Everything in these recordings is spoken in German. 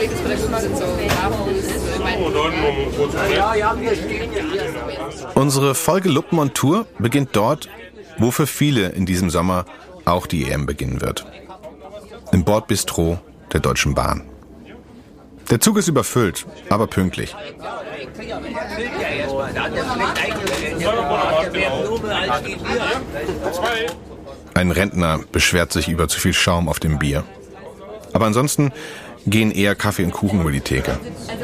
Unsere Folge Luppen on Tour beginnt dort, wo für viele in diesem Sommer auch die EM beginnen wird. Im Bordbistro der Deutschen Bahn. Der Zug ist überfüllt, aber pünktlich. Ein Rentner beschwert sich über zu viel Schaum auf dem Bier. Aber ansonsten gehen eher Kaffee und Kuchen über die Theke.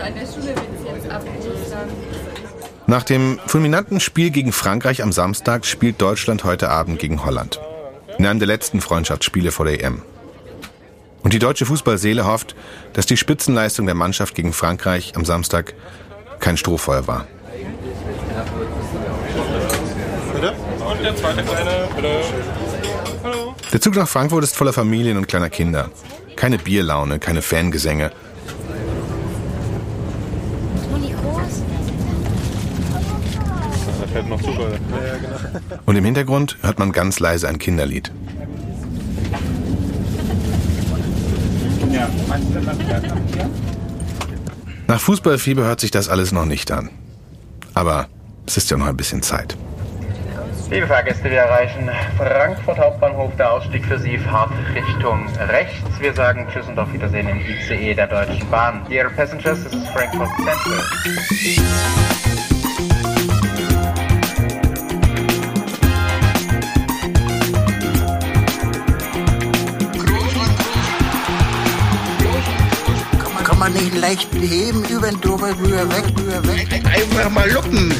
Nach dem fulminanten Spiel gegen Frankreich am Samstag spielt Deutschland heute Abend gegen Holland. In einem der letzten Freundschaftsspiele vor der EM. Und die deutsche Fußballseele hofft, dass die Spitzenleistung der Mannschaft gegen Frankreich am Samstag kein Strohfeuer war. Bitte? Und der zweite kleine, bitte. Hallo. Der Zug nach Frankfurt ist voller Familien und kleiner Kinder. Keine Bierlaune, keine Fangesänge. Da fällt noch Zug, Leute. Und im Hintergrund hört man ganz leise ein Kinderlied. Nach Fußballfieber hört sich das alles noch nicht an. Aber es ist ja noch ein bisschen Zeit. Liebe Fahrgäste, wir erreichen Frankfurt Hauptbahnhof. Der Ausstieg für Sie, Fahrt Richtung rechts. Wir sagen Tschüss und auf Wiedersehen im ICE der Deutschen Bahn. Dear passengers, this is Frankfurt Central. Kann man nicht leicht heben, über den drüber, rüber, weg. Einfach mal luppen.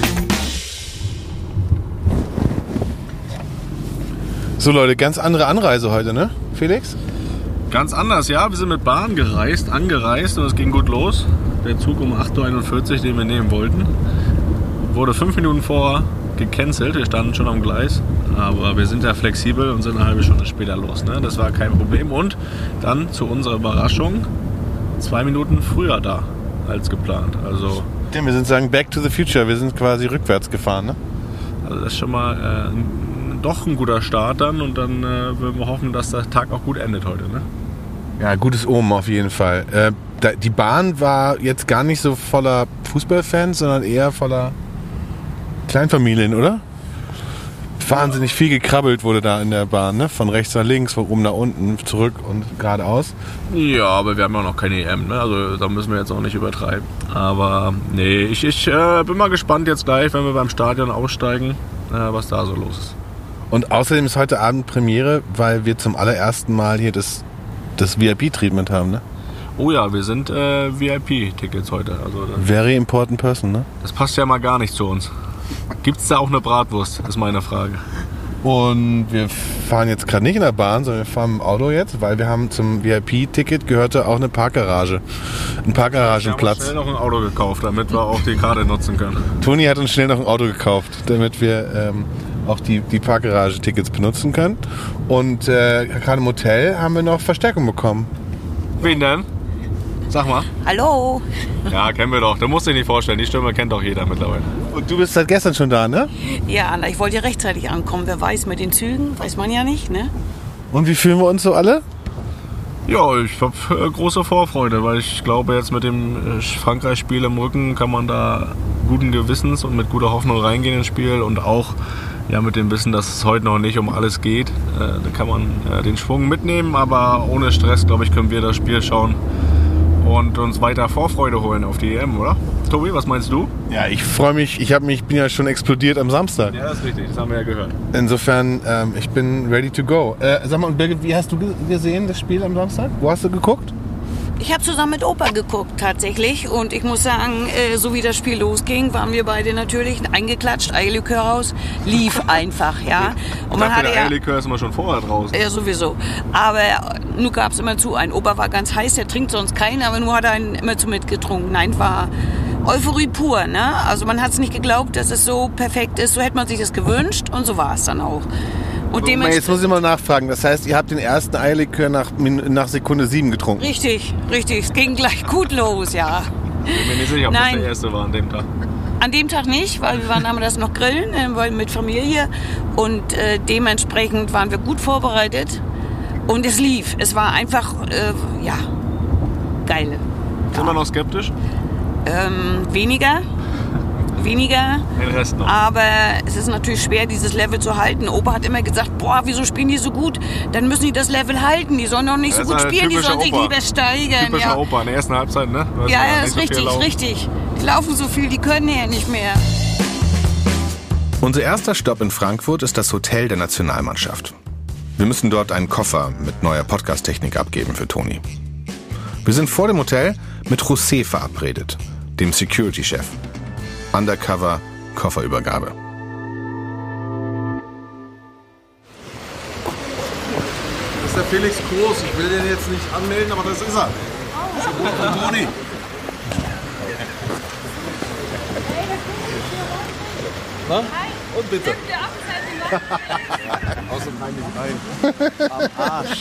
So Leute, ganz andere Anreise heute, ne, Felix? Ganz anders, ja. Wir sind mit Bahn angereist und es ging gut los. Der Zug um 8.41 Uhr, den wir nehmen wollten, wurde 5 Minuten vorher gecancelt. Wir standen schon am Gleis, aber wir sind ja flexibel und sind eine halbe Stunde später los. Ne? Das war kein Problem. Und dann zu unserer Überraschung 2 Minuten früher da als geplant. Also, Ja, wir sind sagen Back to the Future. Wir sind quasi rückwärts gefahren, ne? also das ist schon mal doch ein guter Start dann und dann würden wir hoffen, dass der Tag auch gut endet heute. Ne? Ja, gutes Omen auf jeden Fall. Die Bahn war jetzt gar nicht so voller Fußballfans, sondern eher voller Kleinfamilien, oder? Wahnsinnig viel gekrabbelt wurde da in der Bahn, ne? Von rechts nach links, von oben nach unten, zurück und geradeaus. Ja, aber wir haben ja noch keine EM, ne? Also da müssen wir jetzt auch nicht übertreiben. Aber nee, ich bin mal gespannt jetzt gleich, wenn wir beim Stadion aussteigen, was da so los ist. Und außerdem ist heute Abend Premiere, weil wir zum allerersten Mal hier das VIP-Treatment haben, ne? Oh ja, wir sind VIP-Tickets heute. Also Very important person, ne? das passt ja mal gar nicht zu uns. Gibt's da auch eine Bratwurst, ist meine Frage. Und wir fahren jetzt gerade nicht in der Bahn, sondern wir fahren im Auto jetzt, weil wir haben zum VIP-Ticket gehörte auch eine Parkgarage. Ein Parkgaragenplatz. Wir haben uns schnell noch ein Auto gekauft, damit wir auch die Karte nutzen können. Toni hat uns schnell noch ein Auto gekauft, damit wir auch die Parkgarage-Tickets benutzen können. Und gerade im Hotel haben wir noch Verstärkung bekommen. Wen denn? Sag mal. Hallo. Ja, kennen wir doch. Da musst du dich nicht vorstellen. Die Stimme kennt doch jeder mittlerweile. Und du bist seit gestern schon da, ne? Ja, Anna, ich wollte ja rechtzeitig ankommen. Wer weiß, mit den Zügen, weiß man ja nicht, ne? Und wie fühlen wir uns so alle? Ja, ich habe große Vorfreude, weil ich glaube, jetzt mit dem Frankreich-Spiel im Rücken kann man da guten Gewissens und mit guter Hoffnung reingehen ins Spiel und auch ja, mit dem Wissen, dass es heute noch nicht um alles geht. Da kann man den Schwung mitnehmen, aber ohne Stress, glaube ich, können wir das Spiel schauen und uns weiter Vorfreude holen auf die EM, oder? Tobi, was meinst du? Ja, ich freue mich. Ich bin ja schon explodiert am Samstag. Ja, das ist richtig. Das haben wir ja gehört. Insofern, ich bin ready to go. Sag mal, Birgit, wie hast du gesehen, das Spiel am Samstag? Wo hast du geguckt? Ich habe zusammen mit Opa geguckt tatsächlich und ich muss sagen, so wie das Spiel losging, waren wir beide natürlich eingeklatscht, Eierlikör raus, lief einfach, ja. Und man hatte der Eierlikör ist immer schon vorher draußen. Ja, sowieso. Aber nur gab es immer zu, ein Opa war ganz heiß, der trinkt sonst keinen, aber nur hat er einen immer zu mitgetrunken. Nein, war Euphorie pur, ne? Also man hat es nicht geglaubt, dass es so perfekt ist, so hätte man sich das gewünscht und so war es dann auch. Und jetzt muss ich mal nachfragen. Das heißt, ihr habt den ersten Eierlikör nach Sekunde 7 getrunken? Richtig. Es ging gleich gut los, ja. Ich bin mir nicht sicher, ob das der erste war an dem Tag. An dem Tag nicht, weil wir haben das noch grillen, mit Familie. Und dementsprechend waren wir gut vorbereitet. Und es lief. Es war einfach, geil. Immer noch skeptisch? Weniger. Den Rest noch. Aber es ist natürlich schwer, dieses Level zu halten. Opa hat immer gesagt, boah, wieso spielen die so gut? Dann müssen die das Level halten. Die sollen doch nicht so gut spielen, die sollen sich lieber steigern. Typischer Opa in der ersten Halbzeit, ne? Ja, ist richtig. Die laufen so viel, die können ja nicht mehr. Unser erster Stopp in Frankfurt ist das Hotel der Nationalmannschaft. Wir müssen dort einen Koffer mit neuer Podcast-Technik abgeben für Toni. Wir sind vor dem Hotel mit José verabredet, dem Security-Chef. Undercover Kofferübergabe. Das ist der Felix Groß. Ich will den jetzt nicht anmelden, aber das ist er. Das ist der Bruder von Toni. Na? Und bitte. Außerdem rein. Am Arsch.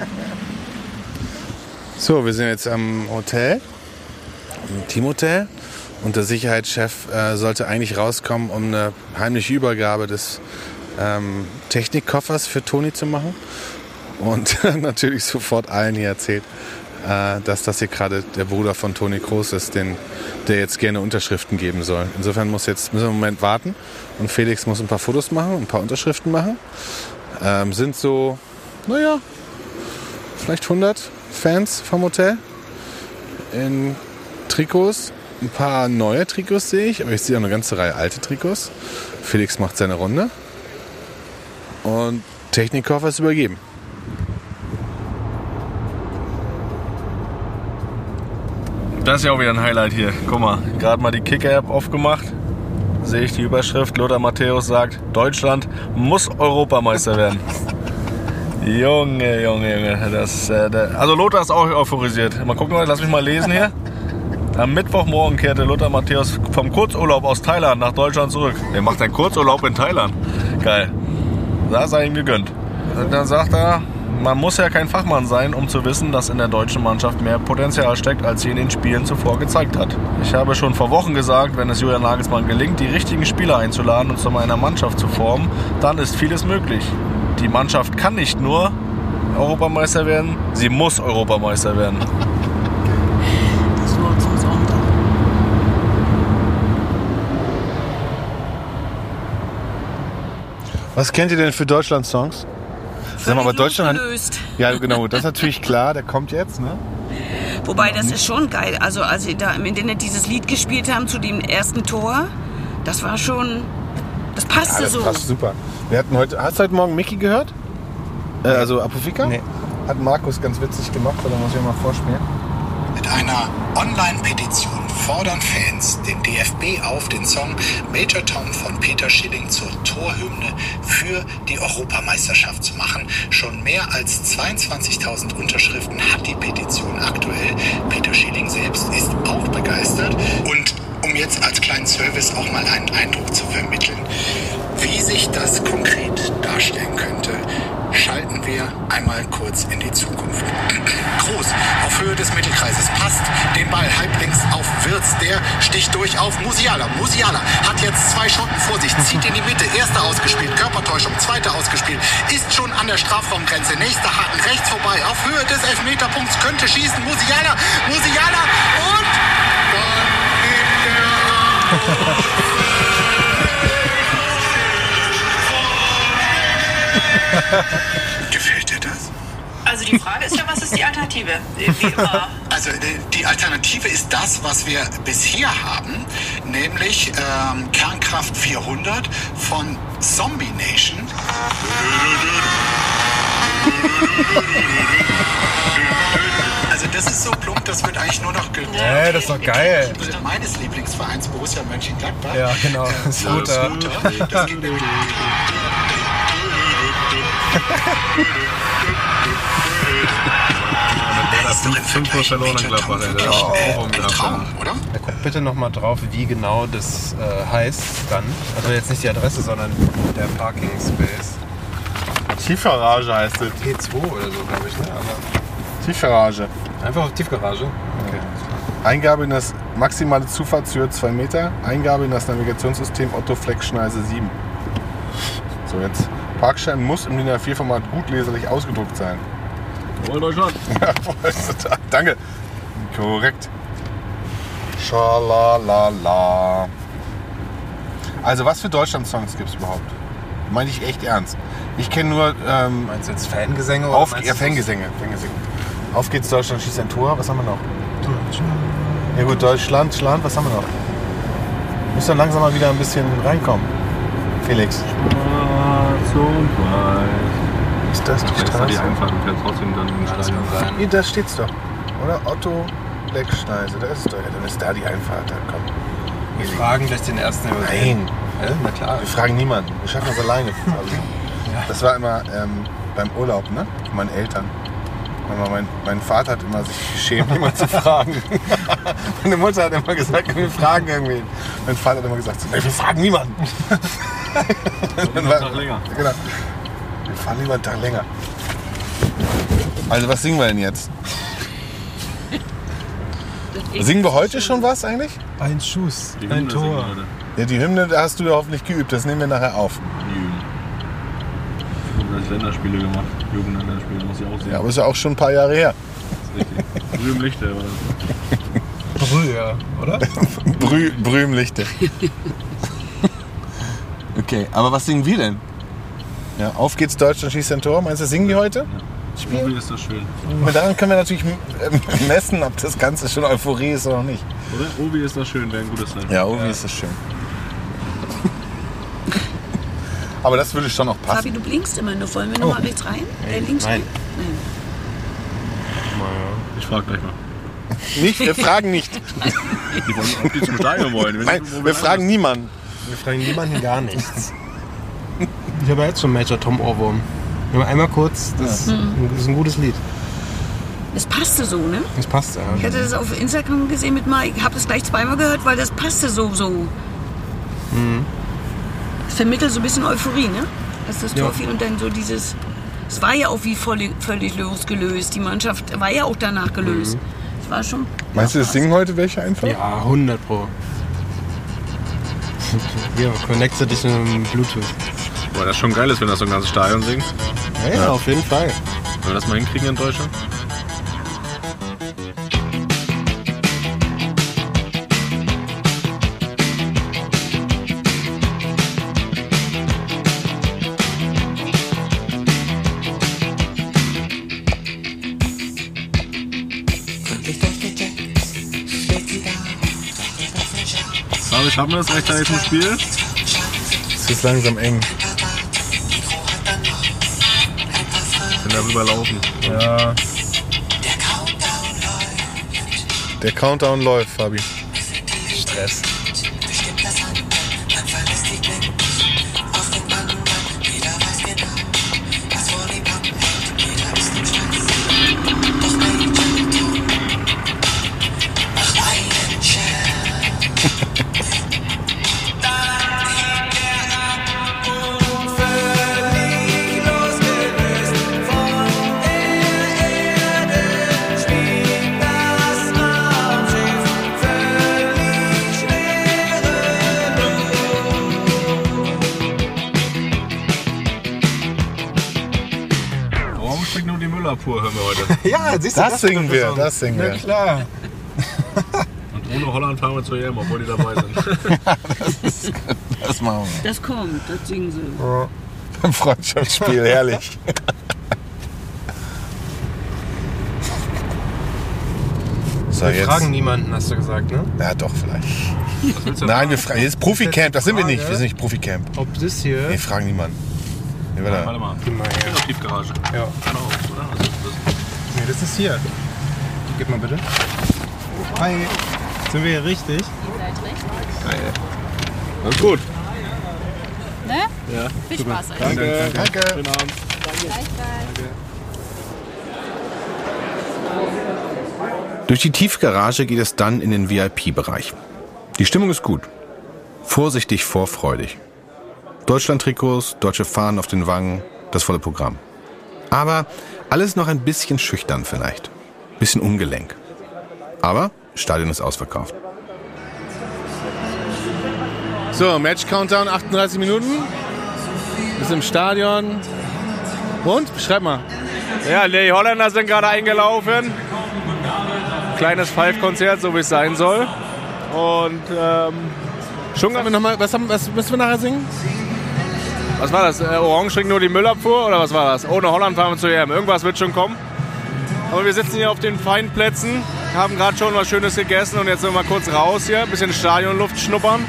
So, wir sind jetzt am Hotel, im Teamhotel. Und der Sicherheitschef sollte eigentlich rauskommen, um eine heimliche Übergabe des Technikkoffers für Toni zu machen. Und natürlich sofort allen hier erzählt, dass das hier gerade der Bruder von Toni Kroos ist, der jetzt gerne Unterschriften geben soll. Insofern müssen wir einen Moment warten und Felix muss ein paar Fotos machen, ein paar Unterschriften machen. Sind so, vielleicht 100 Fans vom Hotel in Trikots. Ein paar neue Trikots sehe ich, aber ich sehe auch eine ganze Reihe alte Trikots. Felix macht seine Runde und Technikkoffer ist übergeben. Das ist ja auch wieder ein Highlight hier. Guck mal, gerade mal die Kicker-App aufgemacht. Sehe ich die Überschrift. Lothar Matthäus sagt, Deutschland muss Europameister werden. Junge. Also Lothar ist auch euphorisiert. Mal gucken, lass mich mal lesen hier. Am Mittwochmorgen kehrte Lothar Matthäus vom Kurzurlaub aus Thailand nach Deutschland zurück. Er macht einen Kurzurlaub in Thailand. Geil. Das sei ihm gegönnt. Und dann sagt er, man muss ja kein Fachmann sein, um zu wissen, dass in der deutschen Mannschaft mehr Potenzial steckt, als sie in den Spielen zuvor gezeigt hat. Ich habe schon vor Wochen gesagt, wenn es Julian Nagelsmann gelingt, die richtigen Spieler einzuladen und zu einer Mannschaft zu formen, dann ist vieles möglich. Die Mannschaft kann nicht nur Europameister werden, sie muss Europameister werden. Was kennt ihr denn für Deutschland-Songs? Sag mal, aber Deutschland gelöst. Ja, genau, das ist natürlich klar, der kommt jetzt, ne? Wobei, das ist schon geil. Also, als sie da im Internet dieses Lied gespielt haben zu dem ersten Tor, das war schon, das passte das so. Passt super. Hast du heute Morgen Mickey gehört? Also Apofika? Nee. Hat Markus ganz witzig gemacht, da muss ich mal vorspielen. Mit einer Online-Petition fordern Fans den DFB auf, den Song Major Tom von Peter Schilling zur Torhymne für die Europameisterschaft zu machen. Schon mehr als 22.000 Unterschriften hat die Petition aktuell. Peter Schilling selbst ist auch begeistert. Und um jetzt als kleinen Service auch mal einen Eindruck zu vermitteln, wie sich das konkret darstellen könnte, schalten wir einmal kurz in die Zukunft. Groß auf Höhe des Mittelkreises, passt den Ball halblinks auf Wirtz, der sticht durch auf Musiala. Musiala hat jetzt zwei Schotten vor sich, zieht in die Mitte, erster ausgespielt, Körpertäuschung, zweiter ausgespielt, ist schon an der Strafraumgrenze, nächster Haken, rechts vorbei, auf Höhe des Elfmeterpunkts, könnte schießen, Musiala und dann Gefällt dir das? Also die Frage ist ja, was ist die Alternative? Wie immer. Also die Alternative ist das, was wir bisher haben, nämlich Kernkraft 400 von Zombie Nation. Also das ist so plump, das wird eigentlich nur noch Ja, das ist doch geil. Meines Lieblingsvereins Borussia Mönchengladbach. Ja, genau. Scooter. Das geht Das sind 5 verloren in Gladbach. ein Traum, oder? Ja, guck bitte nochmal drauf, wie genau das heißt dann. Also jetzt nicht die Adresse, sondern der Parking Space. Tiefgarage heißt es. T2 oder so, glaube ich. Ne? Aber Tiefgarage. einfach auf Tiefgarage. Okay. Eingabe in das maximale Zufahrtshöhe 2 Meter. Eingabe in das Navigationssystem Otto Fleck-Schneise 7. So, jetzt. Parkschein muss im DIN A4-Format gut leserlich ausgedruckt sein. Jawohl, Deutschland. Ja, danke. Korrekt. Schalalala. Also was für Deutschland-Songs gibt es überhaupt? Meine ich echt ernst. Ich kenne nur... meinst du jetzt Fangesänge? Oder Fangesänge. Auf geht's, Deutschland schießt ein Tor. Was haben wir noch? Deutschland. Ja gut, Deutschland, was haben wir noch? Muss dann langsam mal wieder ein bisschen reinkommen. Felix. Schwarz und weiß. Ist das die Straße? Die Einfahrt und fährt trotzdem dann in den Stadion. Nee, da steht's doch. Oder? Otto Leckschneise. Da ist es doch. Ja, dann ist da die Einfahrt. Dann komm. Wir fragen gleich den ersten übersehen. Nein. Ja, na klar. Wir fragen niemanden. Wir schaffen das alleine. Also, das war immer beim Urlaub, ne? Von meinen Eltern. Mein Vater hat immer sich geschämt, jemanden zu fragen. Meine Mutter hat immer gesagt, wir fragen irgendwen. Mein Vater hat immer gesagt, wir fragen niemanden. Einen Tag länger. Genau. Wir fahren lieber einen Tag länger. Also was singen wir denn jetzt? Singen wir heute schon was eigentlich? Ein Schuss, ein Tor. Ja, die Hymne da hast du ja hoffentlich geübt. Das nehmen wir nachher auf. Länderspiele gemacht. Jugendländerspiele muss ich auch sehen. Ja, aber ist ja auch schon ein paar Jahre her. Das ist richtig. Brühmlichte, oder? Brühe, oder? Brühmlichte. Okay, aber was singen wir denn? Ja, auf geht's, Deutschland schießt ein Tor. Meinst du, singen die heute? Ja. Obi ist das schön. Und daran können wir natürlich messen, ob das Ganze schon Euphorie ist oder nicht. Oder? Obi ist das schön, wäre ein gutes Zeichen. Ja, Obi ist das schön. Aber das würde schon noch passen. Fabi, du blinkst immer nur. Wollen wir noch mal rechts rein? Links Nein. rein? Ich frage gleich mal. Nicht, wir fragen nicht. Die wollen, ob die zum Stadion wollen. Nein, wir fragen niemanden. Wir fragen niemanden gar nichts. Ich habe jetzt schon Major Tom Ohrwurm. Nur einmal kurz, das ist ein gutes Lied. Es passte so, ne? Das passt, ja. Ich hatte das auf Instagram gesehen mit Mike. Ich habe das gleich zweimal gehört, weil das passte so. Es vermittelt so ein bisschen Euphorie, ne? Dass das Tor fiel und dann so dieses... Es war ja auch wie völlig losgelöst. Die Mannschaft war ja auch danach gelöst. Es war schon... Meinst du, das singen heute welche einfach? Ja, 100 Pro. Ja, connecte dich mit dem Bluetooth. Boah, das schon geil ist, wenn das so ein ganzes Stadion singt. Ja, auf jeden Fall. Wenn wir das mal hinkriegen in Deutschland. Haben wir das rechtzeitig zum Spiel? Es ist langsam eng. Können darüber laufen. Ja. Der Countdown läuft, Fabi. Stress. Pur hören wir heute. Ja, siehst du, das singen wir. Na klar. Und ohne Holland fahren wir zur EM, obwohl die dabei sind. Das machen wir. Das kommt, das singen sie. Ja. Beim Freundschaftsspiel, herrlich. So, wir fragen niemanden, hast du gesagt, ne? Ja, doch, vielleicht. Nein, wir fragen. Jetzt Profi-Camp, das sind wir nicht. Wir sind nicht Profi-Camp. Ob das hier... Wir fragen niemanden. Ja, warte mal. Ich bin auf Tiefgarage. Ja. Kann auch, oder? Also, nee, das ist hier. Gib mal bitte. Hi. Sind wir hier richtig? Ihr seid richtig. Geil. Das ist gut. Ne? Ja. Viel Spaß euch. Danke. Schönen Abend. Danke. Durch die Tiefgarage geht es dann in den VIP-Bereich. Die Stimmung ist gut. Vorsichtig vorfreudig. Deutschland-Trikots, deutsche Fahnen auf den Wangen, das volle Programm. Aber alles noch ein bisschen schüchtern vielleicht. Bisschen ungelenk. Aber Stadion ist ausverkauft. So, Match-Countdown, 38 Minuten. Bis im Stadion. Und? Beschreib mal. Ja, die Holländer sind gerade eingelaufen. Kleines Five-Konzert, so wie es sein soll. Und schon was müssen wir nachher singen? Was war das? Orange trinkt nur die Müllabfuhr oder was war das? Ohne Holland fahren wir zur EM. Irgendwas wird schon kommen. Aber wir sitzen hier auf den feinen Plätzen, haben gerade schon was Schönes gegessen und jetzt sind wir mal kurz raus hier, ein bisschen Stadionluft schnuppern.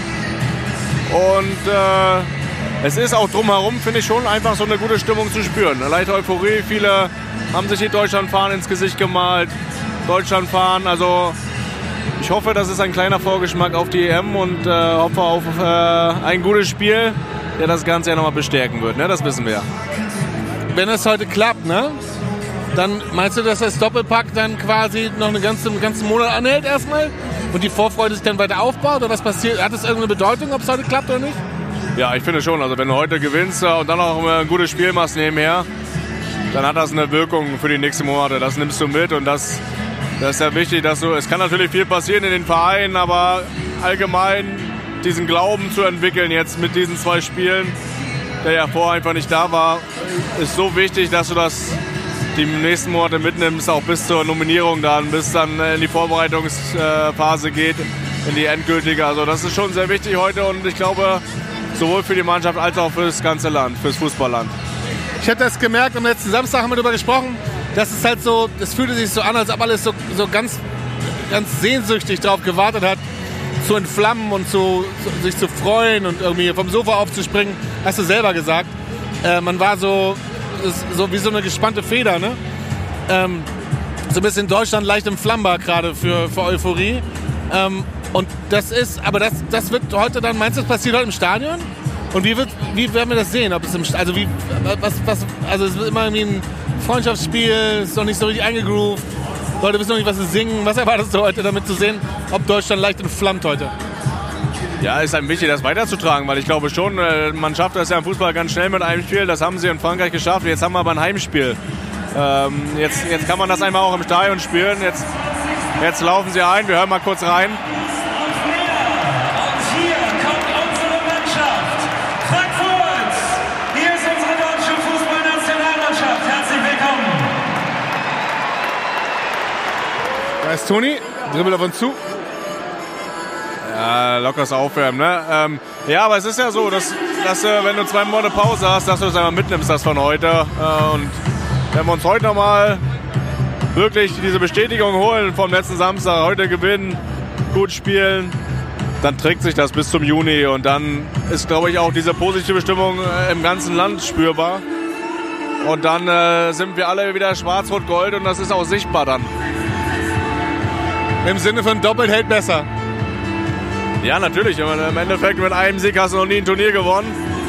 Und es ist auch drumherum, finde ich, schon einfach so eine gute Stimmung zu spüren. Eine leichte Euphorie, viele haben sich die Deutschlandfahnen ins Gesicht gemalt. Deutschlandfahnen, also ich hoffe, das ist ein kleiner Vorgeschmack auf die EM und hoffe auf ein gutes Spiel, der das Ganze ja nochmal bestärken wird, ne? Das wissen wir. Wenn es heute klappt, ne? Dann meinst du, dass das Doppelpack dann quasi noch einen ganzen Monat anhält erstmal? Und die Vorfreude sich dann weiter aufbaut? Oder was passiert? Hat das irgendeine Bedeutung, ob es heute klappt oder nicht? Ja, ich finde schon. Also wenn du heute gewinnst und dann auch ein gutes Spiel machst nebenher, dann hat das eine Wirkung für die nächsten Monate. Das nimmst du mit und das ist ja wichtig, dass es kann natürlich viel passieren in den Vereinen, aber allgemein diesen Glauben zu entwickeln jetzt mit diesen 2 Spielen, der ja vorher einfach nicht da war, ist so wichtig, dass du das die nächsten Monate mitnimmst, auch bis zur Nominierung dann, bis dann in die Vorbereitungsphase geht, in die endgültige. Also das ist schon sehr wichtig heute und ich glaube, sowohl für die Mannschaft als auch für das ganze Land, fürs Fußballland. Ich habe das gemerkt, am letzten Samstag haben wir darüber gesprochen, dass es halt so, es fühlte sich so an, als ob alles so ganz sehnsüchtig darauf gewartet hat, zu entflammen und sich zu freuen und irgendwie vom Sofa aufzuspringen. Hast du selber gesagt. Man war so wie so eine gespannte Feder, ne? So ein bisschen Deutschland leicht entflammbar gerade für Euphorie. Und das wird heute dann, meinst du, das passiert heute im Stadion? Und wie werden wir das sehen? Ob es es ist immer irgendwie ein Freundschaftsspiel, ist noch nicht so richtig eingegroovt. Leute wissen noch nicht, was sie singen. Was erwartest du heute, damit zu sehen, ob Deutschland leicht entflammt heute? Ja, ist einem wichtig, das weiterzutragen, weil ich glaube schon, man schafft das ja im Fußball ganz schnell mit einem Spiel. Das haben sie in Frankreich geschafft. Jetzt haben wir aber ein Heimspiel. Jetzt kann man das einmal auch im Stadion spielen. Jetzt laufen sie ein. Wir hören mal kurz rein. Da ist Toni, dribbelt auf uns zu. Ja, lockeres Aufwärmen, ne? Ja, aber es ist ja so, dass wenn du 2 Monate Pause hast, dass du das einmal mitnimmst, das von heute. Und wenn wir uns heute nochmal wirklich diese Bestätigung holen vom letzten Samstag, heute gewinnen, gut spielen, dann trägt sich das bis zum Juni. Und dann ist, glaube ich, auch diese positive Stimmung im ganzen Land spürbar. Und dann sind wir alle wieder schwarz-rot-gold und das ist auch sichtbar dann. Im Sinne von doppelt hält besser. Ja, natürlich. Im Endeffekt mit einem Sieg hast du noch nie ein Turnier gewonnen.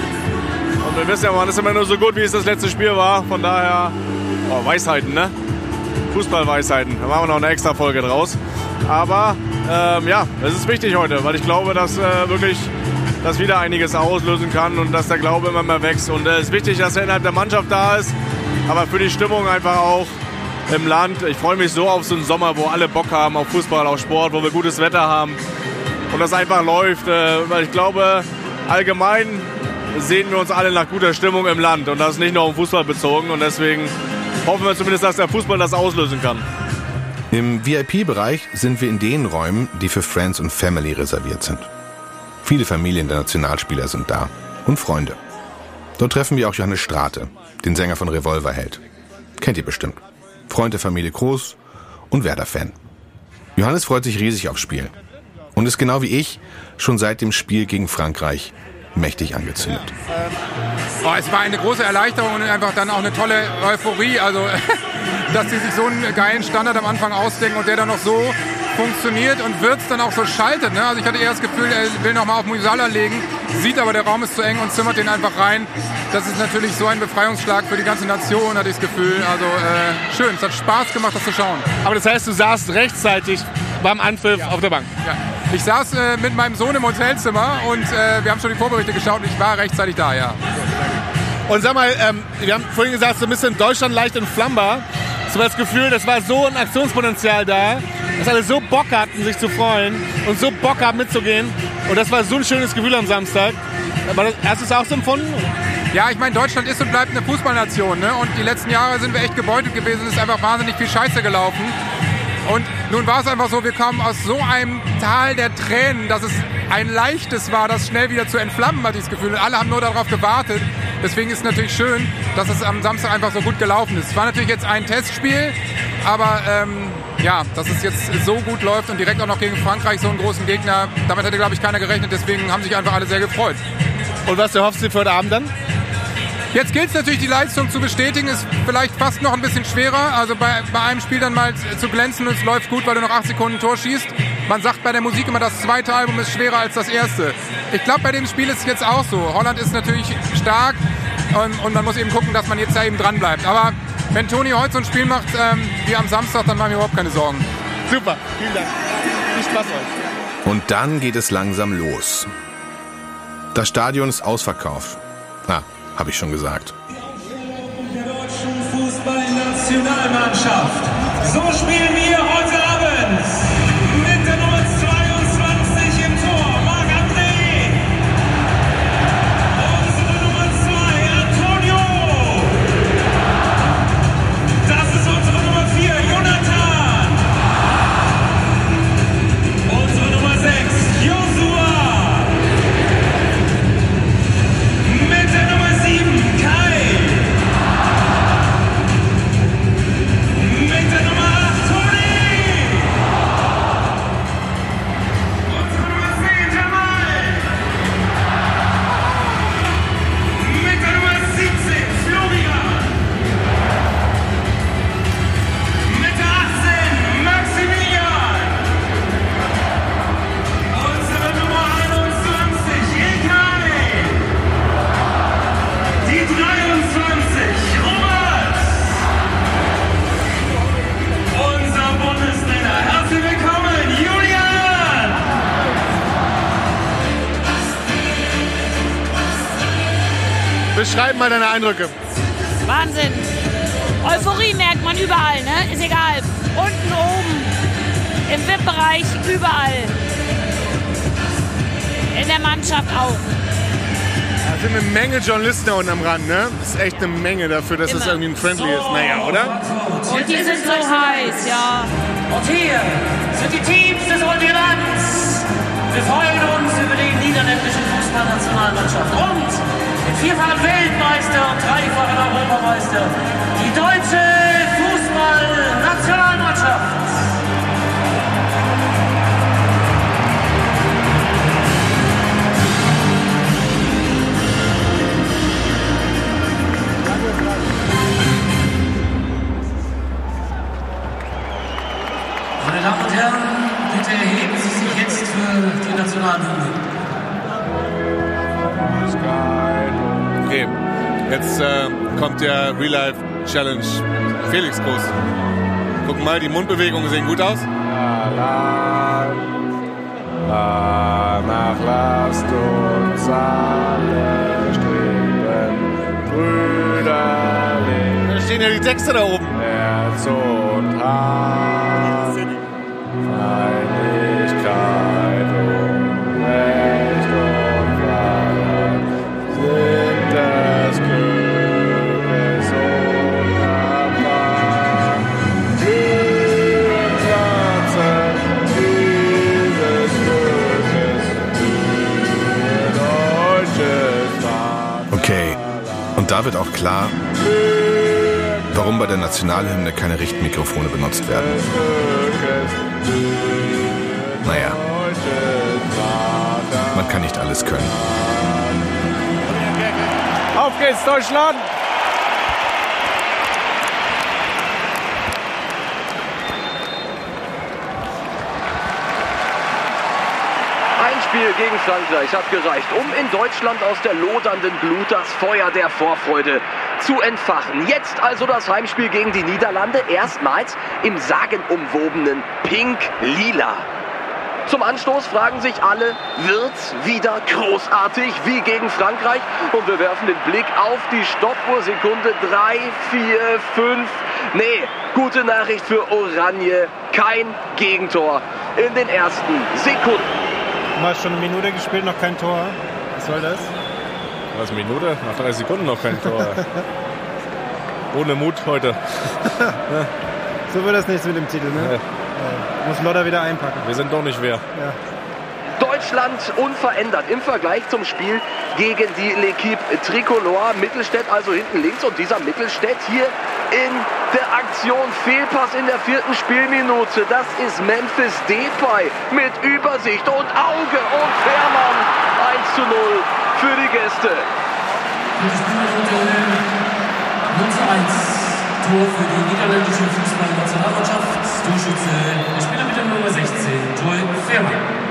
Und wir wissen ja, man ist immer nur so gut, wie es das letzte Spiel war. Von daher, Weisheiten, ne? Fußballweisheiten. Da machen wir noch eine extra Folge draus. Aber ja, es ist wichtig heute, weil ich glaube, dass wirklich das wieder einiges auslösen kann und dass der Glaube immer mehr wächst. Und es ist wichtig, dass er innerhalb der Mannschaft da ist, aber für die Stimmung einfach auch im Land. Ich freue mich so auf so einen Sommer, wo alle Bock haben auf Fußball, auf Sport, wo wir gutes Wetter haben und das einfach läuft. Weil ich glaube, allgemein sehen wir uns alle nach guter Stimmung im Land und das ist nicht nur auf Fußball bezogen und deswegen hoffen wir zumindest, dass der Fußball das auslösen kann. Im VIP-Bereich sind wir in den Räumen, die für Friends und Family reserviert sind. Viele Familien der Nationalspieler sind da und Freunde. Dort treffen wir auch Johannes Strate, den Sänger von Revolverheld. Kennt ihr bestimmt. Freund der Familie Groß und Werder-Fan. Johannes freut sich riesig aufs Spiel und ist genau wie ich schon seit dem Spiel gegen Frankreich mächtig angezündet. Es war eine große Erleichterung und einfach dann auch eine tolle Euphorie. Also, dass sie sich so einen geilen Standard am Anfang ausdenken und der dann noch so funktioniert und Wirtz dann auch so schaltet. Ne? Also ich hatte eher das Gefühl, er will nochmal auf Musiala legen, sieht aber, der Raum ist zu eng und zimmert den einfach rein. Das ist natürlich so ein Befreiungsschlag für die ganze Nation, hatte ich das Gefühl. Also schön, es hat Spaß gemacht, das zu schauen. Aber das heißt, du saßt rechtzeitig beim Anpfiff auf der Bank? Ja. Ich saß mit meinem Sohn im Hotelzimmer und wir haben schon die Vorberichte geschaut und ich war rechtzeitig da, ja. Und sag mal, wir haben vorhin gesagt, so ein bisschen Deutschland leicht entflammbar. So das Gefühl, das war so ein Aktionspotenzial da, dass alle so Bock hatten, sich zu freuen und so Bock haben, mitzugehen. Und das war so ein schönes Gefühl am Samstag. Aber hast du es auch so empfunden? Ja, ich meine, Deutschland ist und bleibt eine Fußballnation, ne? Und die letzten Jahre sind wir echt gebeutelt gewesen. Es ist einfach wahnsinnig viel Scheiße gelaufen. Und nun war es einfach so, wir kamen aus so einem Tal der Tränen, dass es ein leichtes war, das schnell wieder zu entflammen, hatte ich das Gefühl. Und alle haben nur darauf gewartet. Deswegen ist es natürlich schön, dass es am Samstag einfach so gut gelaufen ist. Es war natürlich jetzt ein Testspiel, aber dass es jetzt so gut läuft und direkt auch noch gegen Frankreich so einen großen Gegner, damit hätte, glaube ich, keiner gerechnet. Deswegen haben sich einfach alle sehr gefreut. Und was erhoffst du für heute Abend dann? Jetzt gilt es natürlich, die Leistung zu bestätigen. Ist vielleicht fast noch ein bisschen schwerer. Also bei einem Spiel dann mal zu glänzen und es läuft gut, weil du noch 8 Sekunden ein Tor schießt. Man sagt bei der Musik immer, das zweite Album ist schwerer als das erste. Ich glaube, bei dem Spiel ist es jetzt auch so. Holland ist natürlich stark und man muss eben gucken, dass man jetzt da eben dran bleibt. Aber wenn Toni heute so ein Spiel macht wie am Samstag, dann machen wir überhaupt keine Sorgen. Super, vielen Dank. Viel Spaß euch. Und dann geht es langsam los. Das Stadion ist ausverkauft. Habe ich schon gesagt. Der deutschen Fußballnationalmannschaft. So spielen wir heute Abend mit der Nummer 22 im Tor, Marc-André. Unsere Nummer 2, Antonio. Das ist unsere Nummer 4, Jonathan. Unsere Nummer 6, Joshua. Mit der Nummer 7, Kai. Mit der Nummer 8, Toni. Unsere Nummer 10, Jamal. Mit der Nummer 17, Florian. Mit der 18, Maximilian. Unsere Nummer 21, Ilkay. Die 23, Robert. Unser Bundestrainer, herzlich willkommen, Julian. Beschreib mal deine Eindrücke. Wahnsinn. Euphorie merkt man überall, ne? Ist egal. Unten, oben, im VIP-Bereich, überall. In der Mannschaft auch. Da sind eine Menge Journalisten da unten am Rand, ne? Das ist echt eine Menge dafür, dass das irgendwie ein Friendly ist. Naja, oder? Und die sind so heiß, ja. Und hier sind die Teams des heutigen Abends. Wir freuen uns über die niederländische Fußballnationalmannschaft und den vierfachen Weltmeister und dreifachen Europameister, die deutsche Fußballnationalmannschaft. Meine Damen und Herren, bitte erheben Sie sich jetzt für die Nationalhymne. Okay, jetzt kommt der Real Life Challenge Felix Groß. Guck mal, die Mundbewegungen sehen gut aus. Danach lasst uns alle streben, Brüderlich. Da stehen ja die Texte da oben. Herz und Hand, Einigkeit und Recht und Freiheit sind des Glückes Unterpfand. Glückpflanze dieses Glückes für deutsches Vaterland. Okay, und da wird auch klar, warum bei der Nationalhymne keine Richtmikrofone benutzt werden. Naja, man kann nicht alles können. Auf geht's, Deutschland! Ein Spiel gegen Frankreich hat gereicht, um in Deutschland aus der lodernden Glut das Feuer der Vorfreude zu entfachen. Jetzt also das Heimspiel gegen die Niederlande, erstmals im sagenumwobenen Pink-Lila. Zum Anstoß fragen sich alle, wird's wieder großartig wie gegen Frankreich? Und wir werfen den Blick auf die Stoppuhr, Sekunde 3, 4, 5. Nee, gute Nachricht für Oranje, kein Gegentor in den ersten Sekunden. Du hast schon eine Minute gespielt, noch kein Tor. Was soll das? Was, eine Minute? Nach 3 Sekunden noch kein Tor. Ohne Mut heute. So wird das nichts mit dem Titel, ne? Muss Lodder wieder einpacken. Wir sind doch nicht wer. Ja. Deutschland unverändert im Vergleich zum Spiel gegen die L'Équipe Tricolore. Mittelstädt also hinten links und dieser Mittelstädt hier in der Aktion. Fehlpass in der 4. Spielminute. Das ist Memphis Depay mit Übersicht und Auge und Fährmann. 1:0 für die Gäste. 0:1. Tor für die niederländische Fußballnationalmannschaft. Torschütze, der Spieler mit der Nummer 16, Joel Fährmann.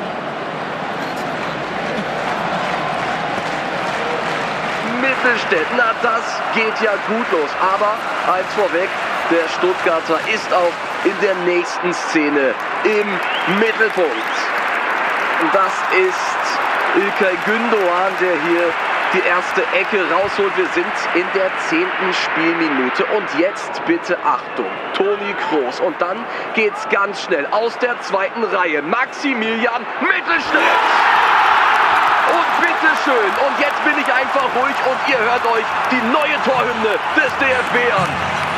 Mittelstädt, na das geht ja gut los. Aber eins vorweg, der Stuttgarter ist auch in der nächsten Szene im Mittelpunkt. Und das ist İlkay Gündoğan, der hier die erste Ecke rausholt. Wir sind in der 10. Spielminute. Und jetzt bitte Achtung, Toni Kroos. Und dann geht's ganz schnell aus der 2. Reihe. Maximilian Mittelstädt. Und bitteschön, und jetzt bin ich einfach ruhig und ihr hört euch die neue Torhymne des DFB an.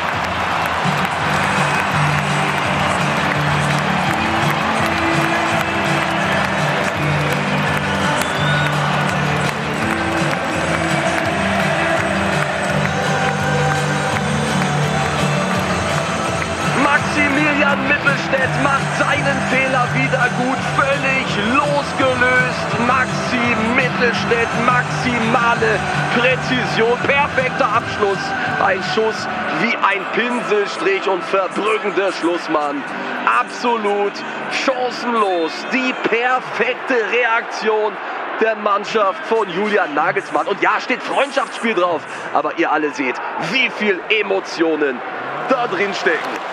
Maximilian Mittelstädt macht seinen Fehler wieder gut, völlig losgelöst. Maxi Mittelstädt, maximale Präzision, perfekter Abschluss. Ein Schuss wie ein Pinselstrich und verbrückender Schlussmann. Absolut chancenlos. Die perfekte Reaktion der Mannschaft von Julian Nagelsmann. Und ja, steht Freundschaftsspiel drauf. Aber ihr alle seht, wie viel Emotionen da drin stecken.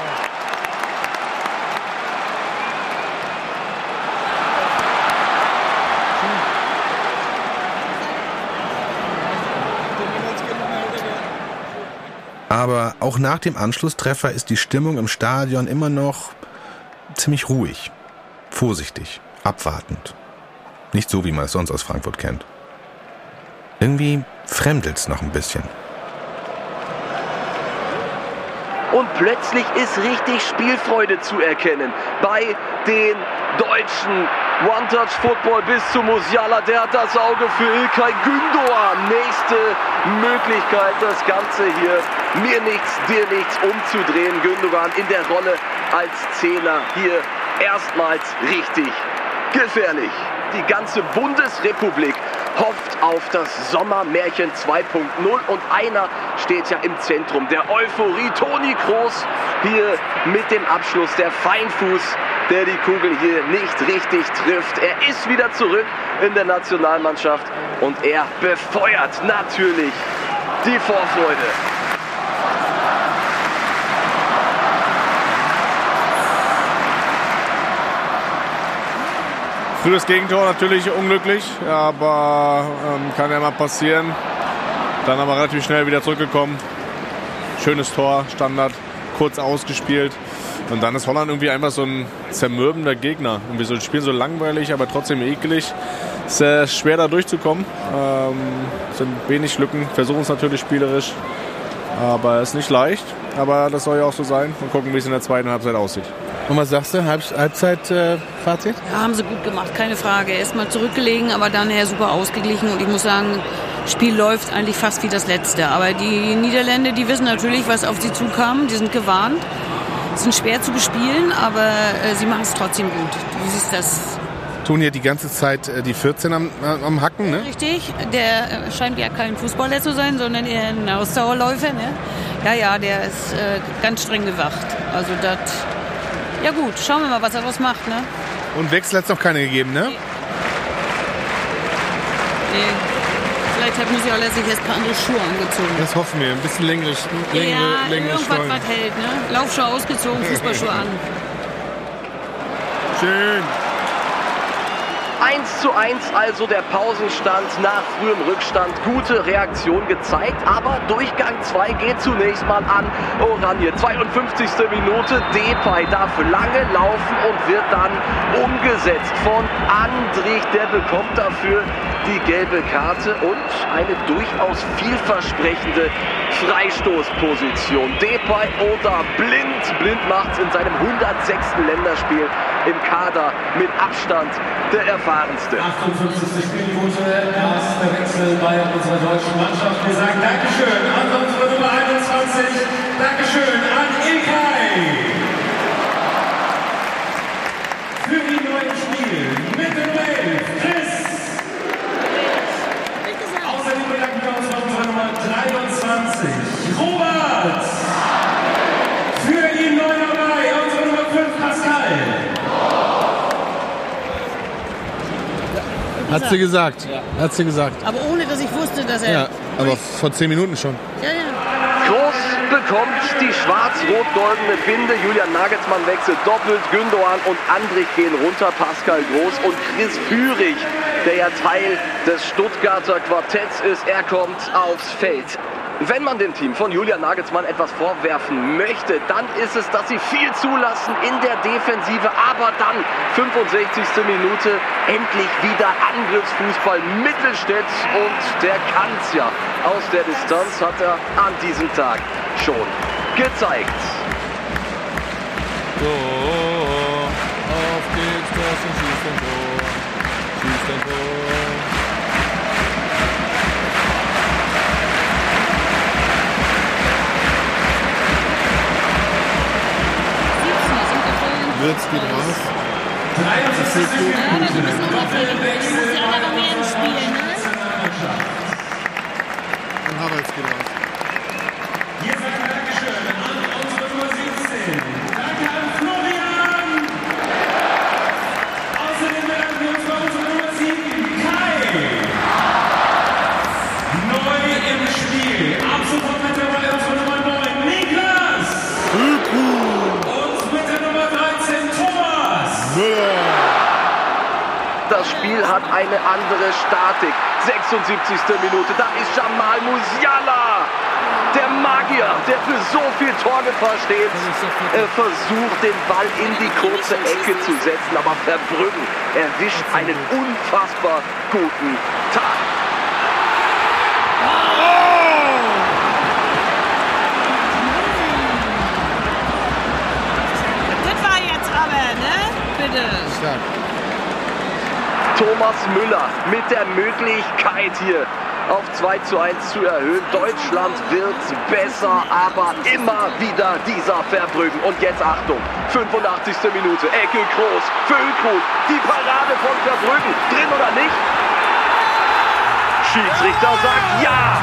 Aber auch nach dem Anschlusstreffer ist die Stimmung im Stadion immer noch ziemlich ruhig, vorsichtig, abwartend. Nicht so, wie man es sonst aus Frankfurt kennt. Irgendwie fremdelt's noch ein bisschen. Und plötzlich ist richtig Spielfreude zu erkennen bei den Deutschen. One-Touch-Football bis zu Musiala, der hat das Auge für İlkay Gündoğan. Nächste Möglichkeit, das Ganze hier mir nichts, dir nichts umzudrehen. Gündoğan in der Rolle als Zehner hier erstmals richtig gefährlich. Die ganze Bundesrepublik hofft auf das Sommermärchen 2.0 und einer steht ja im Zentrum der Euphorie. Toni Kroos hier mit dem Abschluss, der Feinfuß, der die Kugel hier nicht richtig trifft. Er ist wieder zurück in der Nationalmannschaft und er befeuert natürlich die Vorfreude. Frühes Gegentor natürlich unglücklich, aber kann ja mal passieren. Dann aber relativ schnell wieder zurückgekommen. Schönes Tor, Standard, kurz ausgespielt. Und dann ist Holland irgendwie einfach so ein zermürbender Gegner. Und wir spielen so langweilig, aber trotzdem eklig. Es ist schwer da durchzukommen. Sind wenig Lücken, versuchen es natürlich spielerisch. Aber es ist nicht leicht. Aber das soll ja auch so sein. Und gucken, wie es in der zweiten Halbzeit aussieht. Und was sagst du? Halbzeit-Fazit? Ja, haben sie gut gemacht, keine Frage. Erstmal zurückgelegen, aber dann super ausgeglichen. Und ich muss sagen, das Spiel läuft eigentlich fast wie das letzte. Aber die Niederländer, die wissen natürlich, was auf sie zukam. Die sind gewarnt. Sind schwer zu bespielen, aber sie machen es trotzdem gut. Du siehst das. Tun hier die ganze Zeit die 14 am Hacken, ne? Richtig, der scheint ja kein Fußballer zu sein, sondern eher ein Ausdauerläufer, ne? Ja, der ist ganz streng gewacht. Also das, ja gut, schauen wir mal, was er was macht, ne? Und Wechsel hat es noch keine gegeben, ne? Nee. Vielleicht hat Musiala sich jetzt ein paar andere Schuhe angezogen. Das hoffen wir, ein bisschen längere irgendwas Stollen. was hält, ne? Laufschuhe ausgezogen, Fußballschuhe an. Schön. 1:1 also der Pausenstand nach frühem Rückstand. Gute Reaktion gezeigt, aber Durchgang 2 geht zunächst mal an Oranje. 52. Minute, Depay darf lange laufen und wird dann umgesetzt von Andrich. Der bekommt dafür die gelbe Karte und eine durchaus vielversprechende Freistoßposition. Depay oder Blind macht's in seinem 106. Länderspiel im Kader mit Abstand der erfahrenste. 58. Spielminute, erster Wechsel bei unserer deutschen Mannschaft. Wir sagen Dankeschön an unsere Nummer 21. Dankeschön an Ilkay. Für die neuen Spiel mit dem Wave, Chris. Außerdem bedanken wir uns bei unserer Nummer 23, Robert. Für ihn neu dabei, unsere Nummer 5, Pascal. Hat sie gesagt. Ja. Hat sie gesagt. Aber ohne, dass ich wusste, dass er... Ja, aber vor 10 Minuten schon. Ja. Groß bekommt die schwarz-rot-goldene Binde. Julian Nagelsmann wechselt doppelt. Gündoğan und Andrich gehen runter. Pascal Groß und Chris Führig, der ja Teil des Stuttgarter Quartetts ist, er kommt aufs Feld. Wenn man dem Team von Julian Nagelsmann etwas vorwerfen möchte, dann ist es, dass sie viel zulassen in der Defensive, aber dann 65. Minute endlich wieder Angriffsfußball Mittelstädt und der kann's ja. Aus der Distanz hat er an diesem Tag schon gezeigt. So, auf geht's, das und schießt ein Tor. Schießt ein Tor. Würz geht raus. 63. Und Havertz geht raus. Hier sagt Dankeschön an unsere Nummer 17. Danke an Florian. Außerdem bedanken wir uns bei unserer Nummer 7, Kai. Neu im Spiel. Ab sofort mit dabei unsere Nummer 9, Niklas. Und mit der Nummer 13, Thomas. Das Spiel hat eine andere Statik. 76. Minute, da ist Jamal Musiala. Der Magier, der für so viel Torgefahr steht. Er versucht, den Ball in die kurze Ecke zu setzen, aber Verbruggen erwischt einen unfassbar guten Tag. Das war jetzt aber, ne? Bitte. Stark. Thomas Müller mit der Möglichkeit hier auf 2:1 zu erhöhen. Deutschland wird besser, aber immer wieder dieser Verbruggen. Und jetzt Achtung, 85. Minute, Ecke Groß, Füllkrug, die Parade von Verbruggen, drin oder nicht? Schiedsrichter sagt ja!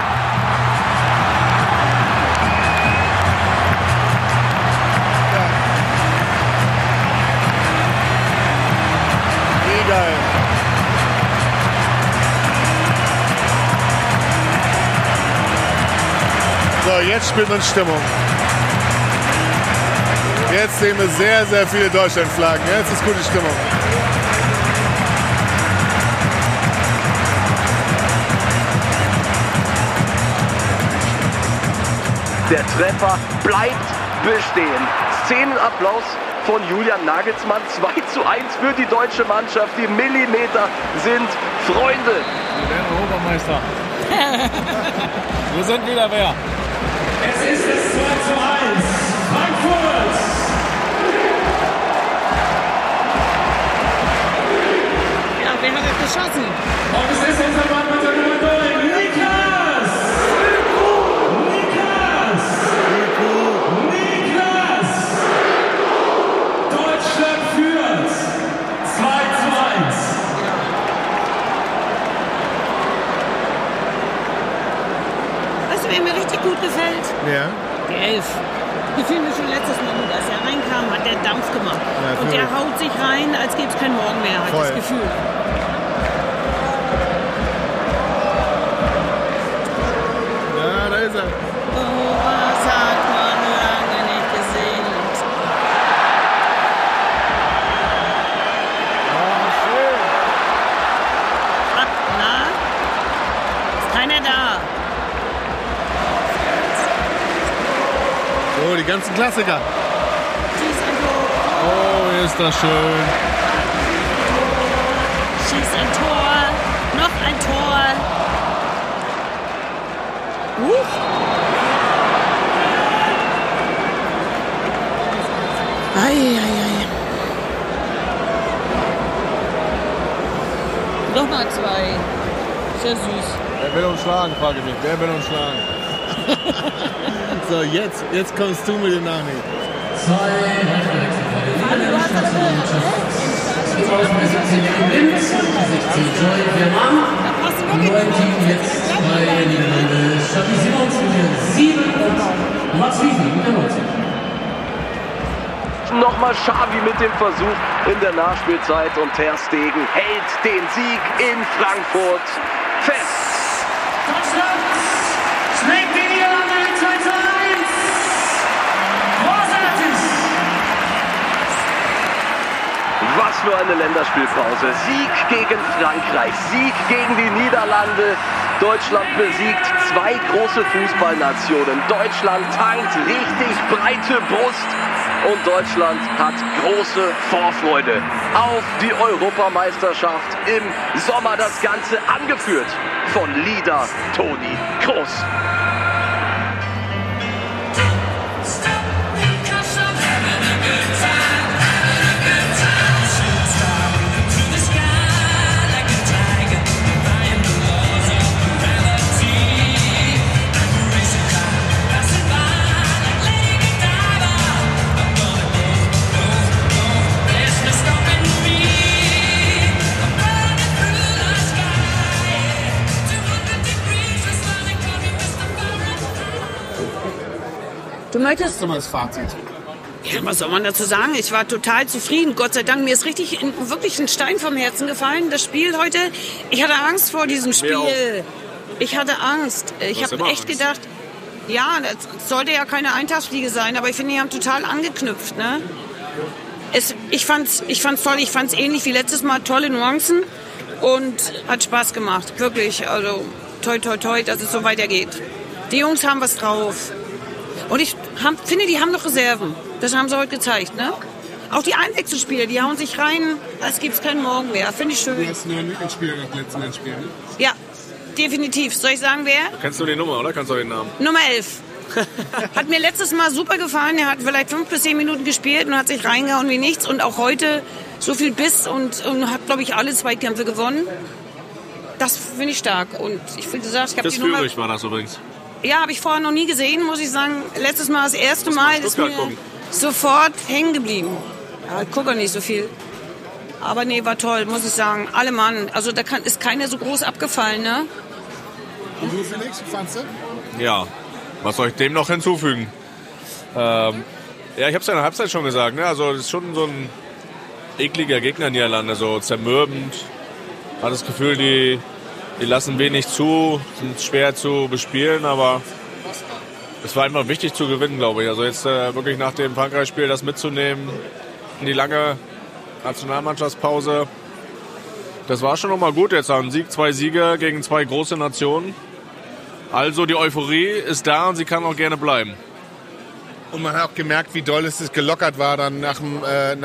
Wie geil. So, jetzt spielt man Stimmung. Jetzt sehen wir sehr, sehr viele Deutschlandflaggen. Jetzt ist gute Stimmung. Der Treffer bleibt bestehen. Szenenapplaus von Julian Nagelsmann. 2:1 für die deutsche Mannschaft. Die Millimeter sind Freunde. Wir werden Europameister. Wir sind wieder wer. Es ist das 2:1. Frankfurt. Ja, wer hat das geschossen? Und es ist unser Mann mit der Nummer 9, Niklas. Niklas. Deutschland führt 2:1. Weißt du, wer mir richtig gut gefällt? Ja. Die 11. Gefühlt mir schon letztes Mal gut, als er reinkam, hat der Dampf gemacht. Ja, und der haut sich rein, als gäbe es keinen Morgen mehr, hat das Gefühl. Ja, da ist er. Oh, was hat man lange nicht gesehen. Oh, schön. Na? Ist keiner da. Oh, die ganzen Klassiker. Schieß ein Tor. Oh, ist das schön. Schieß ein Tor. Noch ein Tor. Nochmal 2. Sehr süß. Wer will uns schlagen, frage ich mich. Wer will uns schlagen? So, jetzt kommst du mit dem Nachricht. 2 weitere Wechsel von der niederländischen Nationalmannschaft. 2017 Linz, 16 Joy German. Im neuen Team jetzt bei der Niederlande Steffi Simons mit 7 und Mats Wiesner mit der 19. Nochmal Xavi mit dem Versuch in der Nachspielzeit und Ter Stegen hält den Sieg in Frankfurt fest. Deutschland schlägt die Niederlande in 2:1. Großartig! Was für eine Länderspielpause. Sieg gegen Frankreich, Sieg gegen die Niederlande. Deutschland besiegt 2 große Fußballnationen. Deutschland tankt richtig breite Brust. Und Deutschland hat große Vorfreude auf die Europameisterschaft im Sommer. Das Ganze angeführt von Leader Toni Kroos. Du möchtest... Das Fazit. Ja, was soll man dazu sagen? Ich war total zufrieden. Gott sei Dank, mir ist wirklich ein Stein vom Herzen gefallen. Das Spiel heute, ich hatte Angst vor diesem Spiel. Ich hatte Angst. Ich habe echt gedacht, ja, das sollte ja keine Eintagsfliege sein, aber ich finde, die haben total angeknüpft. Ne? Ich fand's toll. Ich fand's ähnlich wie letztes Mal. Tolle Nuancen und hat Spaß gemacht. Wirklich. Also toi, toi, toi, dass es so weitergeht. Die Jungs haben was drauf. Und ich finde, die haben noch Reserven. Das haben sie heute gezeigt, ne? Auch die Einwechselspieler, die hauen sich rein, als gibt's keinen Morgen mehr. Finde ich schön. Du hast nur einen Lieblingsspieler nach dem letzten Spiel, ne? Ja, definitiv. Soll ich sagen, wer? Kennst du die Nummer, oder? Kannst du den Namen? Nummer 11. Hat mir letztes Mal super gefallen. Er hat vielleicht 5 bis 10 Minuten gespielt und hat sich reingehauen wie nichts. Und auch heute so viel Biss und hat, glaube ich, alle Zweikämpfe gewonnen. Das finde ich stark. Und ich will gesagt, ich habe die Nummer... Führig war das übrigens. Ja, habe ich vorher noch nie gesehen, muss ich sagen. Letztes Mal, das erste Mal, ist mir sofort hängen geblieben. Ja, ich gucke nicht so viel. Aber nee, war toll, muss ich sagen. Alle Mann. Also da ist keiner so groß abgefallen, ne? Und du, Felix, wie fandst du? Ja, was soll ich dem noch hinzufügen? Ja, ich habe es ja in der Halbzeit schon gesagt. Ne? Also das ist schon so ein ekliger Gegner in Niederlande, so zermürbend. Hat das Gefühl, die lassen wenig zu, sind schwer zu bespielen, aber es war einfach wichtig zu gewinnen, glaube ich. Also jetzt wirklich nach dem Frankreich-Spiel das mitzunehmen in die lange Nationalmannschaftspause. Das war schon nochmal gut jetzt. Ein Sieg, 2 Siege gegen 2 große Nationen. Also die Euphorie ist da und sie kann auch gerne bleiben. Und man hat auch gemerkt, wie doll es gelockert war dann nach dem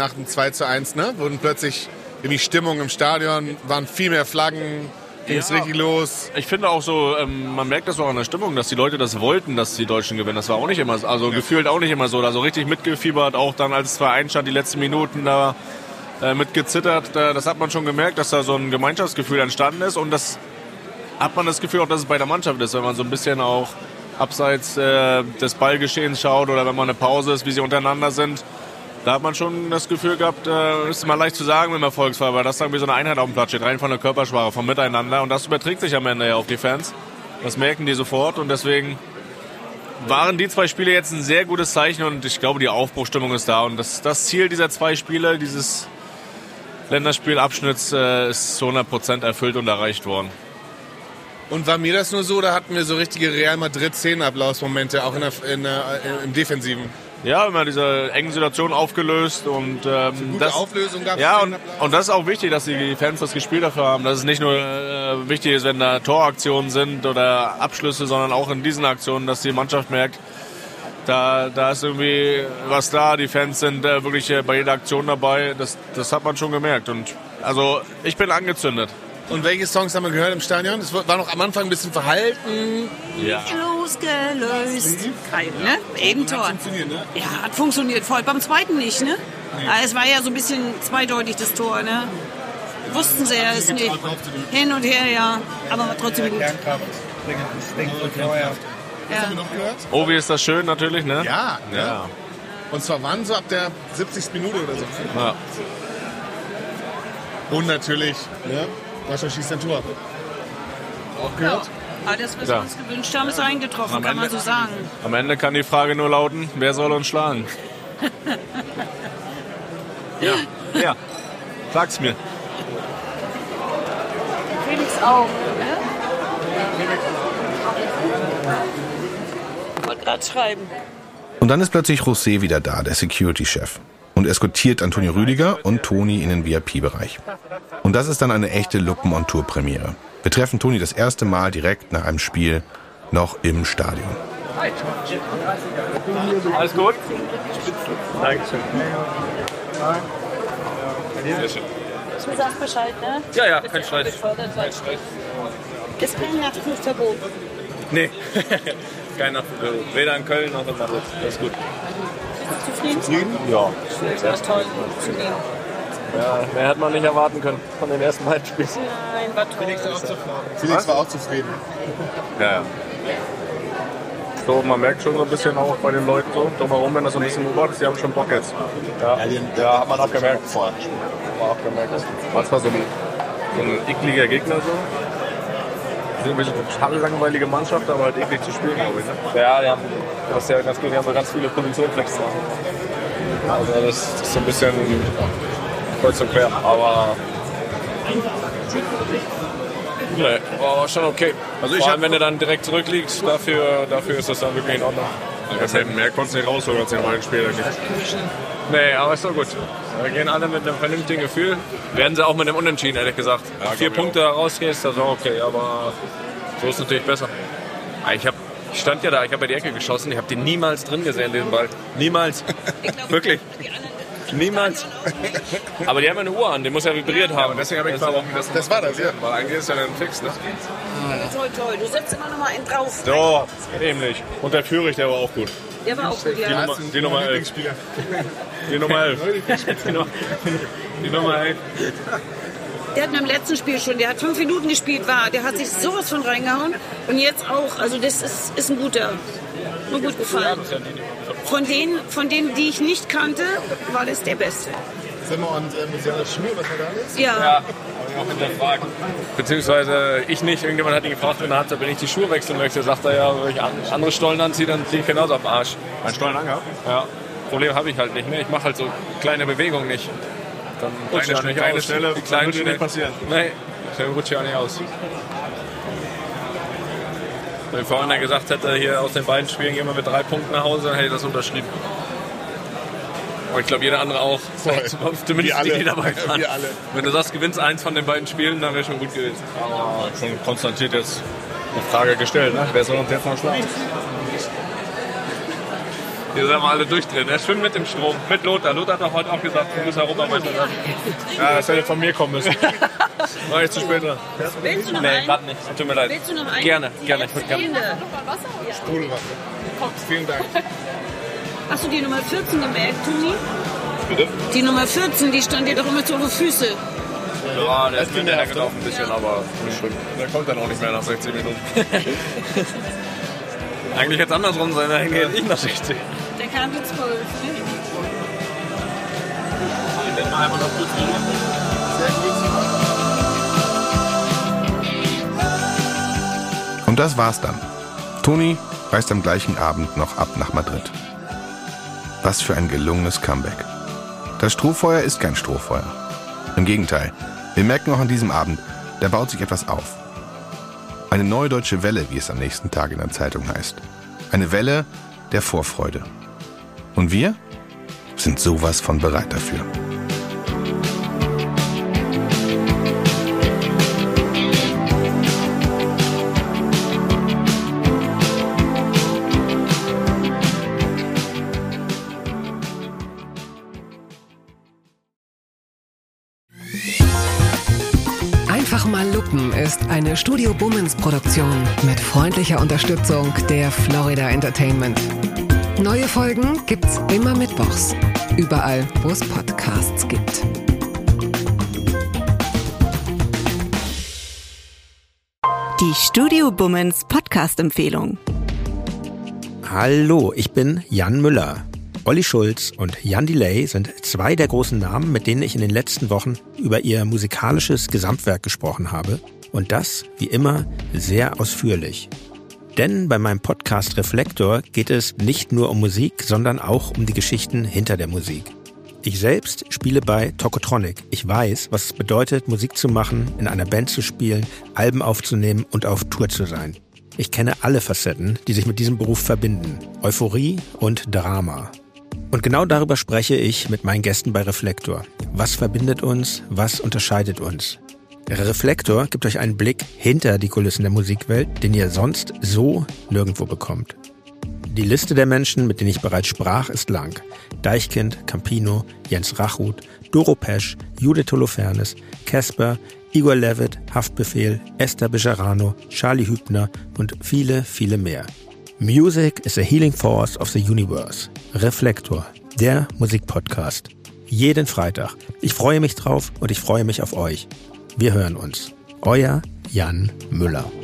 2:1. Ne? Wurden plötzlich in die Stimmung im Stadion, waren viel mehr Flaggen. Ging es richtig los? Ich finde auch so, man merkt das auch an der Stimmung, dass die Leute das wollten, dass die Deutschen gewinnen. Das war auch nicht immer so, also gefühlt auch nicht immer so. Also richtig mitgefiebert, auch dann als es 2:1 stand, die letzten Minuten da mitgezittert. Das hat man schon gemerkt, dass da so ein Gemeinschaftsgefühl entstanden ist. Und das hat man das Gefühl auch, dass es bei der Mannschaft ist, wenn man so ein bisschen auch abseits des Ballgeschehens schaut oder wenn man eine Pause ist, wie sie untereinander sind. Da hat man schon das Gefühl gehabt, ist mal leicht zu sagen im Erfolgsfall, weil das irgendwie so eine Einheit auf dem Platz steht, rein von der Körpersprache, vom Miteinander. Und das überträgt sich am Ende ja auf die Fans. Das merken die sofort und deswegen waren die 2 Spiele jetzt ein sehr gutes Zeichen und ich glaube, die Aufbruchstimmung ist da. Und das Ziel dieser 2 Spiele, dieses Länderspielabschnitts, ist zu 100% erfüllt und erreicht worden. Und war mir das nur so, oder hatten wir so richtige Real Madrid-Szenenapplausmomente, auch im Defensiven? Ja, immer diese engen Situationen aufgelöst und gute Auflösung gab es. Ja, und das ist auch wichtig, dass die Fans das Gespiel dafür haben. Dass es nicht nur wichtig ist, wenn da Toraktionen sind oder Abschlüsse, sondern auch in diesen Aktionen, dass die Mannschaft merkt, da ist irgendwie was da. Die Fans sind wirklich bei jeder Aktion dabei. Das hat man schon gemerkt. Und also ich bin angezündet. Und welche Songs haben wir gehört im Stadion? Es war noch am Anfang ein bisschen verhalten. Ja. Losgelöst. Kein, ne? Eben Tor. Ne? Ja, hat funktioniert. Voll. Beim zweiten nicht, ne? Nee. Es war ja so ein bisschen zweideutig, das Tor, ne? Wussten sie ja es nicht. Hin und her, ja. Aber trotzdem gut. Was haben wir noch gehört? Oh, wie ist das schön natürlich, ne? Ja. Und zwar wann? So ab der 70. Minute oder so. Ja. Und natürlich, ne? Deutschland schießt ein Tor. Auch gehört? Aber das, was wir uns gewünscht haben, ist eingetroffen, kann man so sagen. Am Ende kann die Frage nur lauten, wer soll uns schlagen? Ja, sag's mir. Felix auch, ne? Ich wollte gerade schreiben. Und dann ist plötzlich José wieder da, der Security-Chef. Und eskortiert Antonio Rüdiger und Toni in den VIP-Bereich. Und das ist dann eine echte Luppen-on-Tour-Premiere. Wir treffen Toni das erste Mal direkt nach einem Spiel noch im Stadion. Alles gut? Dankeschön. Sehr schön. Du sagst Bescheid, ne? Ja, kein Streit. Ist kein Nachtflugverbot. Nee, kein Nachtflugverbot. Weder in Köln noch in Madrid. Das ist gut. Zufrieden? Ja. Das ist toll. Zufrieden. Ja, mehr hätte man nicht erwarten können von den ersten beiden Spielen. Nein, war toll. Felix war auch zufrieden. Ja. So, man merkt schon so ein bisschen auch bei den Leuten so drumherum, wenn das so ein bisschen beobachtet ist, die haben schon Bock jetzt. Ja, hat man auch gemerkt. Manchmal so ein ekliger Gegner so. Die sind eine total langweilige Mannschaft, aber halt eklig zu spielen, glaube ich. Ne? Ja, das ist ja ganz gut. Die haben so ganz viele Positionswechsel. Also das ist so ein bisschen kreuz und quer, aber nee, war schon okay. Also vor allem, wenn du dann direkt zurückliegst, dafür ist das dann wirklich in Ordnung. Mehr konntest du nicht rausholen als in den beiden Spielen. Nee, aber ist doch gut. Wir gehen alle mit einem vernünftigen Gefühl. Werden sie auch mit einem Unentschieden, ehrlich gesagt. Ja, 4 Punkte rausgehst, das ist auch okay, aber so ist es natürlich besser. Ich stand ja da, ich habe ja die Ecke geschossen, ich habe den niemals drin gesehen, den Ball. Niemals. Wirklich. Niemals. Aber die haben ja eine Uhr an, die muss ja vibriert haben. Und deswegen habe ich gefragt, das war das, ja. Weil eigentlich ist ja dann fix, ne? Toll. Du setzt immer noch mal einen drauf. So, nämlich. Und der Führig, der war auch gut. Der war auch gut, ja. Die Nummer 11. Die Nummer 11. Die Nummer 11. Der hat beim letzten Spiel schon, der hat 5 Minuten gespielt, der hat sich sowas von reingehauen. Und jetzt auch, also das ist ein guter. Mir gut gefallen. Von denen, die ich nicht kannte, war das der Beste. Und Musiala Schmür, was er da ist? Ja. Auch hinterfragt. Beziehungsweise ich nicht. Irgendjemand hat ihn gefragt, wenn ich die Schuhe wechseln möchte, sagt er ja, wenn ich andere Stollen anziehe, dann ziehe ich genauso am Arsch. Ein Stollen angehabt? Ja. Problem habe ich halt nicht. Ne? Ich mache halt so kleine Bewegungen nicht. Dann rutsche ich nicht aus. Die kleinen würde nicht passieren. Nee, dann rutsche ich auch nicht aus. Wenn ich vorhin gesagt hätte, hier aus den beiden Spielen gehen wir mit 3 Punkten nach Hause, dann hätte ich das unterschrieben. Aber ich glaube, jeder andere auch. Zumindest die, die dabei waren. Wir alle. Wenn du sagst, gewinnst eins von den beiden Spielen, dann wäre schon gut gewesen. Aber schon konstatiert jetzt eine Frage gestellt, ne? Wer soll uns jetzt noch schlagen? Hier sind wir alle durchdrehen. Er schwimmt mit dem Strom, mit Lothar. Lothar hat doch heute auch gesagt, du musst Europameister werden. Ja, das hätte von mir kommen müssen. War ich zu spät dran. Willst du noch Nee, einen? gerade nicht. Tut mir leid. Willst du noch einen? Gerne. Ich würde gerne. Sprudelwasser. Vielen Dank. Hast du die Nummer 14 gemerkt, Toni? Bitte? Die Nummer 14, die stand dir doch immer zu den Füßen. Ja, der ist mir hinterhergelaufen ein bisschen, aber nicht schlimm. Der kommt dann auch nicht mehr nach 60 Minuten. Eigentlich hätte es andersrum sein, da hingeht ich nach 60. Der kam mit 12, ne? Den mal einfach noch kurz Und das war's dann. Toni reist am gleichen Abend noch ab nach Madrid. Was für ein gelungenes Comeback. Das Strohfeuer ist kein Strohfeuer. Im Gegenteil, wir merken auch an diesem Abend, da baut sich etwas auf. Eine neue deutsche Welle, wie es am nächsten Tag in der Zeitung heißt. Eine Welle der Vorfreude. Und wir sind sowas von bereit dafür. Einfach mal Lupen ist eine Studio Bummens Produktion mit freundlicher Unterstützung der Florida Entertainment. Neue Folgen gibt's immer mittwochs. Überall, wo es Podcasts gibt. Die Studio Bummens Podcast-Empfehlung. Hallo, ich bin Jan Müller. Olli Schulz und Jan Delay sind zwei der großen Namen, mit denen ich in den letzten Wochen über ihr musikalisches Gesamtwerk gesprochen habe. Und das, wie immer, sehr ausführlich. Denn bei meinem Podcast Reflektor geht es nicht nur um Musik, sondern auch um die Geschichten hinter der Musik. Ich selbst spiele bei Tokotronic. Ich weiß, was es bedeutet, Musik zu machen, in einer Band zu spielen, Alben aufzunehmen und auf Tour zu sein. Ich kenne alle Facetten, die sich mit diesem Beruf verbinden. Euphorie und Drama. Und genau darüber spreche ich mit meinen Gästen bei Reflektor. Was verbindet uns? Was unterscheidet uns? Reflektor gibt euch einen Blick hinter die Kulissen der Musikwelt, den ihr sonst so nirgendwo bekommt. Die Liste der Menschen, mit denen ich bereits sprach, ist lang. Deichkind, Campino, Jens Rachut, Doro Pesch, Judith Holofernes, Casper, Igor Levit, Haftbefehl, Esther Bejarano, Charlie Hübner und viele, viele mehr. Music is a healing force of the universe. Reflektor, der Musikpodcast. Jeden Freitag. Ich freue mich drauf und ich freue mich auf euch. Wir hören uns. Euer Jan Müller.